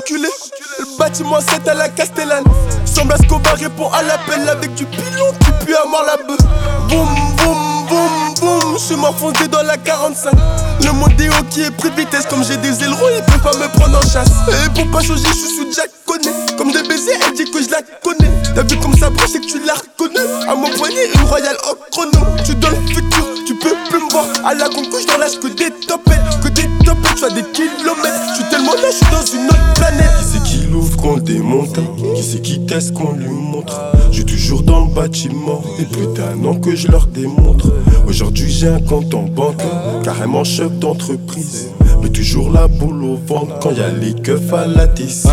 enculé. Le bâtiment 7 à la Castellane. Semble Escobar répond à l'appel avec du pilon qui pue à mort la beuh. Boum, boum, boum, boum. J'suis m'enfoncé dans la 45. Le modéo qui est pris de vitesse. Comme j'ai des ailerons, ils peuvent pas me prendre en chasse. Et pour pas changer, j'suis sous Jack Connet. Comme des baisers, elle dit que je la connais. T'as vu comme ça brille, c'est que tu la reconnais. À mon poignet, une royale au chrono. Tu dans le futur, tu peux plus me voir. À la concouche dans l'âge que des topettes. Que des topettes, j'fais des kilomètres. J'suis tellement là, j'suis dans une autre planète. Qui c'est qui l'ouvre qu'on démonte? Qui c'est qui teste qu'on lui montre? J'suis toujours dans le bâtiment. Et plus d'un an que je leur démontre. Aujourd'hui j'ai un compte en banque, carrément chef d'entreprise. Mais toujours la boule au ventre quand y'a les keufs à la tisse.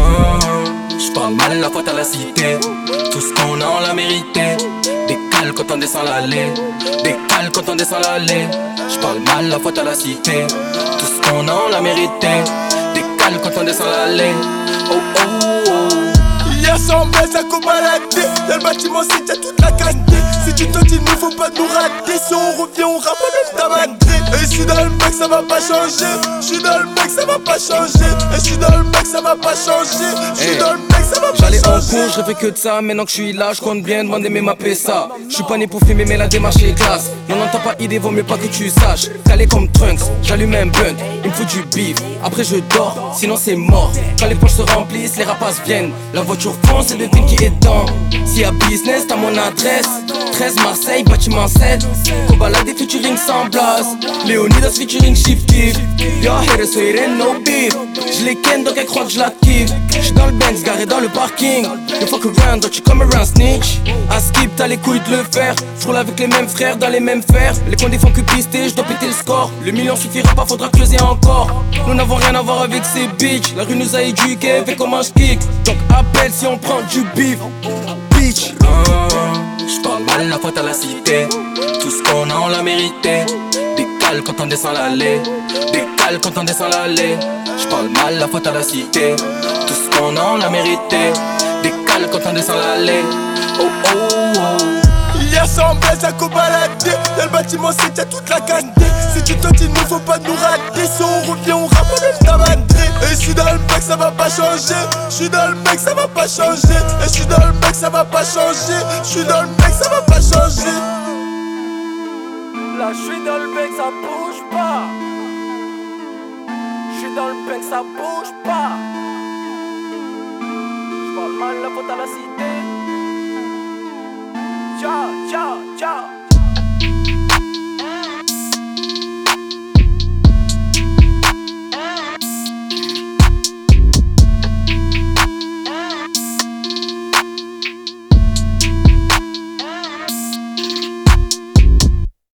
J'parle mal, la faute à la cité. Tout ce qu'on a on l'a mérité. Décale quand on descend l'allée. Décale quand on descend l'allée. J'parle mal, la faute à la cité. Tout ce qu'on a on l'a mérité. Décale quand on descend l'allée. Oh oh oh. Y'a 100 baisse à co-balader. Y'a le bâtiment 7, y'a toute la quantité. Si tu tentes, il ne faut pas nous rater. Si on revient, on rappe même ta madré. Et j'suis dans le mec, ça va pas changer. J'suis dans le mec, ça va pas changer. Et j'suis dans le mec, ça va pas changer. J'suis dans le mec, ça va pas changer. J'allais en cours, je rêvais que de ça. Maintenant que je suis là, je compte bien demander mes mappés ça. Je suis pas né pour filmer, mais la démarche est classe. Non, non, t'as pas idée, vaut mieux pas que tu saches. Calé comme Trunks, j'allume un blunt. Il me faut du beef, après je dors, sinon c'est mort. Quand les poches se remplissent, les rapaces viennent. La voiture fonce et devine qui est dans. S'il y a business, t'as mon adresse. 13 Marseille, bâtiment 7. Kobala des featuring sans blase. Léonidas featuring Shifty. Yo, haters, so it ain't no beef. Je les ken donc elle croit que je la kiffe. J'suis dans le Benz, garé dans le parking. You fuck around, don't you come around snitch. À skip, t'as les couilles de le faire. J'roule avec les mêmes frères, dans les mêmes fers. Les condés font que pister, j'dois péter le score. Le million suffira pas, faudra creuser encore. Nous n'avons rien à voir avec ces bitches. La rue nous a éduqués, fait comment j'kick. Donc appelle si on prend du beef. Bitch. J'parle mal, la faute à la cité. Tout ce qu'on a on l'a mérité. Décale quand on descend l'allée. Décale quand on descend l'allée. J'parle mal, la faute à la cité. Tout ce qu'on a on l'a mérité. Décale quand on descend l'allée. Oh oh oh. Y'a 100 baisse à co-balader. Y'a le bâtiment 7, y'a toute la quantité. Si tu tentes, il ne faut pas nous rater. Si on revient, on rappe même ta madré. Et j'suis dans le mec, ça va pas changer. J'suis dans le mec, ça va pas changer. Et j'suis dans le mec, ça va pas changer. J'suis dans le mec, ça va pas changer. Là j'suis dans le bec, ça bouge pas. J'suis dans le bec, ça bouge pas. J'parle mal, la faute à la cité.